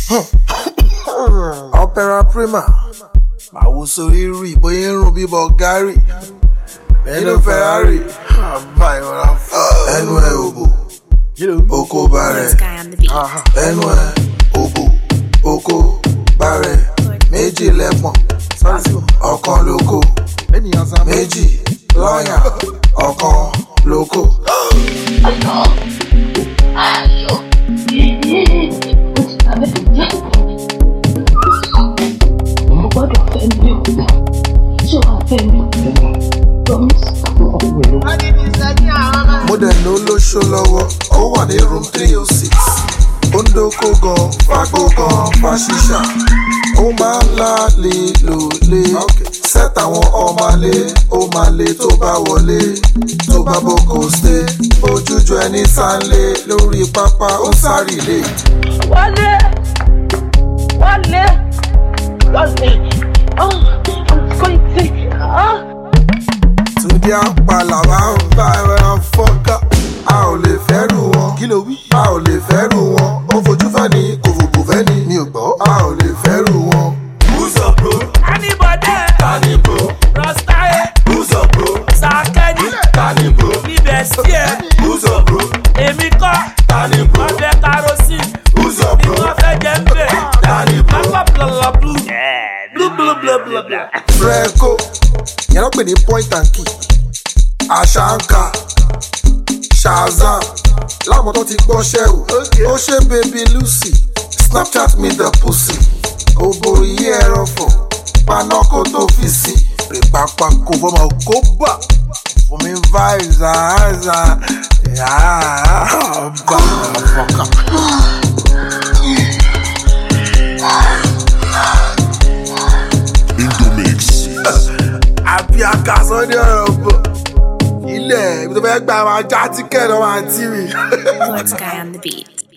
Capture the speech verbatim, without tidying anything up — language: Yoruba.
Opera Prima màwo sórí rí bóyá ń rún bí Bulgari nínú Ferrari àbá ìwọ̀n ẹnu ẹ̀ òbò oko bàrẹ̀ ẹnu ẹ̀ òbò oko bàrẹ̀ méjì lẹ́pọ̀n ọ̀kan lóko méjì lọ́yàn ọ̀kan lóko. Mo dẹ̀ ló lóṣó lọ́wọ́, ó wà ní room three oh six. Ó ń dóko gan, fagbó gan, fàṣìṣà. Ó máa ń láàlè lòlé. Set àwọn ọmọlé, ó máa lé tó bá wọlé. Tó bá boko stay, ojújọ ẹni sánlé. Lórí pápá ó sáré lé. Wálé, wálé, wálé. Oh, I'm going to. Oh. Túndé àpàlà máa ń bá ẹran fọ́ká. A ò lè fẹ́rù wọn. Kí ló wí? A ò lè fẹ́rù wọn. Ó fojú fẹ́ ni, kò fòkò fẹ́ ni. Mi ò gbọ́. A ò lè fẹ́rù wọn. Who's up, bro? Anybody? Tani, bro? Rostaye? Who's up, bro? Sakeni? Tani, bro? Bibestie? Who's up, bro? Èmi kọ́? Tani, bro? Wọ́n fẹ́ kerosene? Who's up, Ni bro? wọ́n fẹ́ jẹ ń bẹ̀? Tani, bro? Akọ́ blọ̀lọ̀ blue. Blue blue blue blue blue. Freco, yẹn ló pè ní point and key. Ashanka, Shazam, láwọn tó ti gbọ́ ṣẹ́wò. Ó ṣe baby Lucy, Snapchat me the pussy. Òbò yí ẹ̀rọ fọ̀, panọ́kò tó fi sí. Rèpápá kò fọmọ kó bà. Fún mi vibes àhánzà. Yàrá bá a fọkàn. Àbí akásán ní ọ̀rọ̀ bọ̀. Ilé ibi tó fẹ́ gbà máa já tíkẹ́ẹ̀tì ọmọ àǹtí mi. What's guy on the beat?